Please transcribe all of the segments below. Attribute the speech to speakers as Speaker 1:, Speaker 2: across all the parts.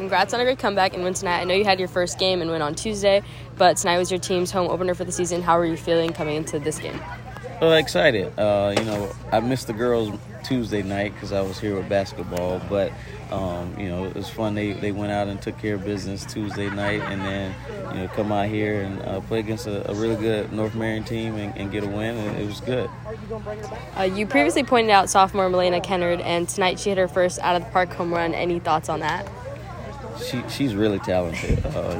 Speaker 1: congrats on a great comeback and win tonight. I know you had your first game and win on Tuesday, but tonight was your team's home opener for the season. How were you feeling coming into this game?
Speaker 2: Well, excited. I missed the girls Tuesday night because I was here with basketball, but it was fun. They went out and took care of business Tuesday night, and then come out here and play against a really good North Marion team and get a win, and it was good.
Speaker 1: You previously pointed out sophomore Milena Kennard, and tonight she hit her first out of the park home run. Any thoughts on that?
Speaker 2: She's really talented.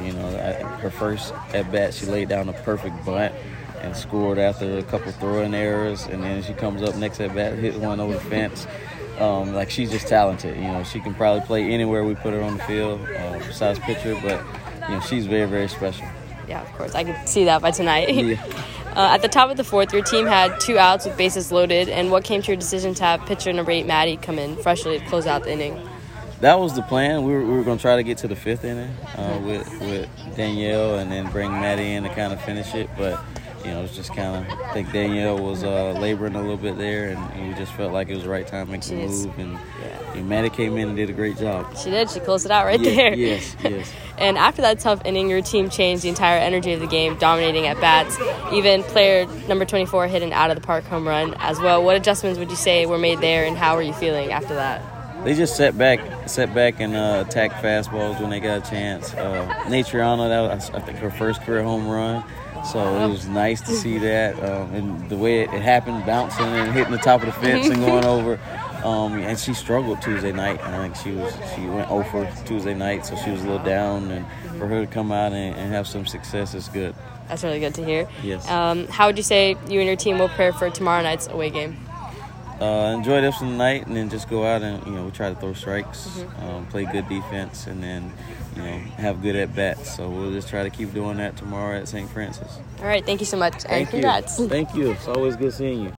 Speaker 2: Her first at bat, she laid down a perfect bunt and scored after a couple throw-in errors, and then she comes up next at bat, hit one over the fence. She's just talented. She can probably play anywhere we put her on the field, besides pitcher, but she's very, very special.
Speaker 1: Yeah, of course. I could see that by tonight.
Speaker 2: Yeah.
Speaker 1: At the top of the fourth, your team had 2 outs with bases loaded, and what came to your decision to have pitcher number 8, Maddie, come in freshly to close out the inning?
Speaker 2: That was the plan. We were going to try to get to the 5th inning with Danielle and then bring Maddie in to kind of finish it, but it's just kind of, I think Danielle was laboring a little bit there, and we just felt like it was the right time to make the move. And Maddie came in and did a great job.
Speaker 1: She did. She closed it out there.
Speaker 2: Yes.
Speaker 1: And after that tough inning, your team changed the entire energy of the game, dominating at bats. Even player number 24 hit an out-of-the-park home run as well. What adjustments would you say were made there, and how were you feeling after that?
Speaker 2: They just sat back and attacked fastballs when they got a chance. Natriana, that was, I think, her first career home run. So it was nice to see that, and the way it happened, bouncing and hitting the top of the fence and going over. And she struggled Tuesday night. I think she went 0 for Tuesday night, so she was a little down. And for her to come out and have some success is good.
Speaker 1: That's really good to hear.
Speaker 2: Yes.
Speaker 1: How would you say you and your team will prepare for tomorrow night's away game?
Speaker 2: Enjoy this one tonight, and then just go out and we try to throw strikes, play good defense, and then have good at bats. So we'll just try to keep doing that tomorrow at St. Francis.
Speaker 1: All right, thank you so much, and congrats.
Speaker 2: Thank you. It's always good seeing you.